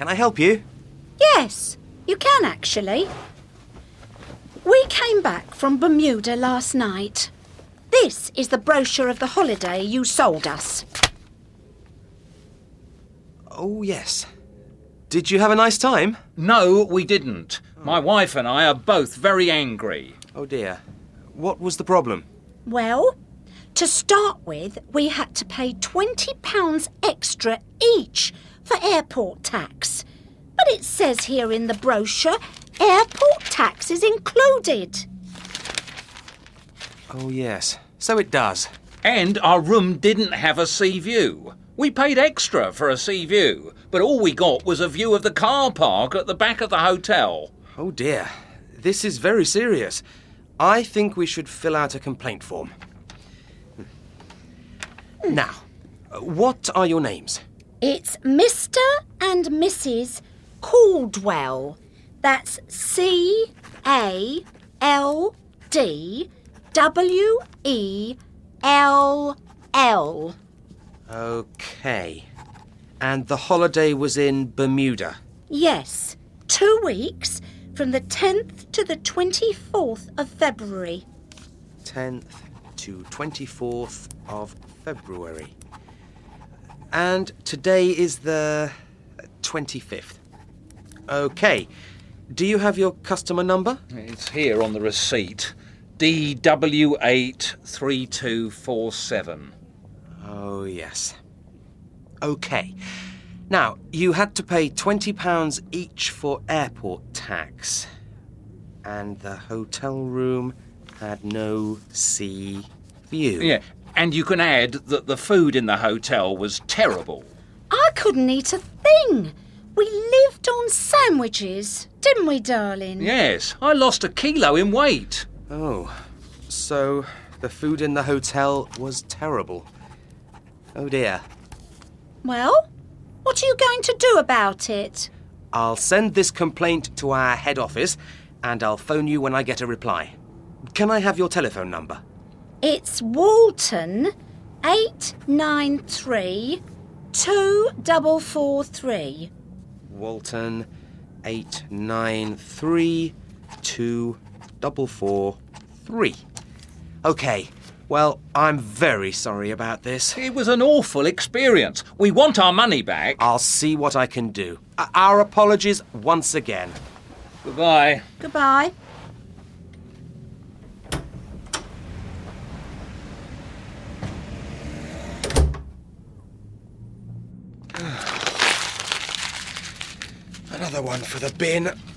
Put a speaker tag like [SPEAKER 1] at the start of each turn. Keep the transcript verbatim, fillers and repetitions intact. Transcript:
[SPEAKER 1] Can I help you?
[SPEAKER 2] Yes, you can actually. We came back from Bermuda last night. This is the brochure of the holiday you sold us.
[SPEAKER 1] Oh, yes. Did you have a nice time?
[SPEAKER 3] No, we didn't. My wife and I are both very angry.
[SPEAKER 1] Oh, dear. What was the problem?
[SPEAKER 2] Well, to start with, we had to pay twenty pounds extra each for airport tax. But it says here in the brochure, airport tax is included.
[SPEAKER 1] Oh, yes. So it does.
[SPEAKER 3] And our room didn't have a sea view. We paid extra for a sea view, but all we got was a view of the car park at the back of the hotel.
[SPEAKER 1] Oh, dear. This is very serious. I think we should fill out a complaint form. Now, what are your names?
[SPEAKER 2] It's Mister and Missus Caldwell. That's C A L D W E L L.
[SPEAKER 1] Okay. And the holiday was in Bermuda?
[SPEAKER 2] Yes, two weeks from the tenth to the twenty-fourth of February.
[SPEAKER 1] tenth to twenty-fourth of February. And today is the twenty-fifth. Okay. Do you have your customer number?
[SPEAKER 3] It's here on the receipt. D W eight three two four seven.
[SPEAKER 1] Oh, yes. Okay. Now, you had to pay twenty pounds each for airport tax. And the hotel room had no sea view.
[SPEAKER 3] Yeah, and you can add that the food in the hotel was terrible.
[SPEAKER 2] I couldn't eat a thing. We lived on sandwiches, didn't we, darling?
[SPEAKER 3] Yes, I lost a kilo in weight.
[SPEAKER 1] Oh, so the food in the hotel was terrible. Oh, dear.
[SPEAKER 2] Well, what are you going to do about it?
[SPEAKER 1] I'll send this complaint to our head office and I'll phone you when I get a reply. Can I have your telephone number?
[SPEAKER 2] It's Walton eight nine three two four four three.
[SPEAKER 1] Walton eight nine three two four four three. Okay, well, I'm very sorry about this.
[SPEAKER 3] It was an awful experience. We want our money back.
[SPEAKER 1] I'll see what I can do. Uh, our apologies once again.
[SPEAKER 3] Goodbye.
[SPEAKER 2] Goodbye.
[SPEAKER 1] Another one for the bin.